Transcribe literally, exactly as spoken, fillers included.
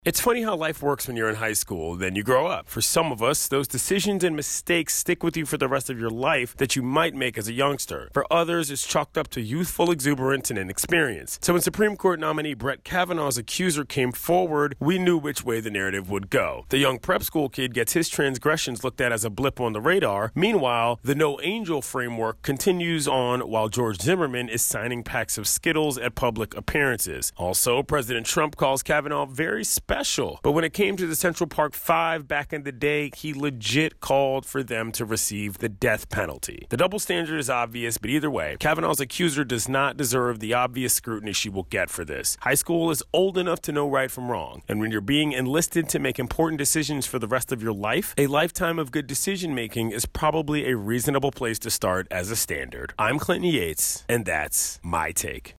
It's funny how life works when you're in high school, then you grow up. For some of us, those decisions and mistakes stick with you for the rest of your life that you might make as a youngster. For others, it's chalked up to youthful exuberance and inexperience. So when Supreme Court nominee Brett Kavanaugh's accuser came forward, we knew which way the narrative would go. The young prep school kid gets his transgressions looked at as a blip on the radar. Meanwhile, the No Angel framework continues on while George Zimmerman is signing packs of Skittles at public appearances. Also, President Trump calls Kavanaugh very special. Special. But when it came to the Central Park Five back in the day, he legit called for them to receive the death penalty. The double standard is obvious, but either way, Kavanaugh's accuser does not deserve the obvious scrutiny she will get for this. High school is old enough to know right from wrong, and when you're being enlisted to make important decisions for the rest of your life, a lifetime of good decision making is probably a reasonable place to start as a standard. I'm Clinton Yates, and that's my take.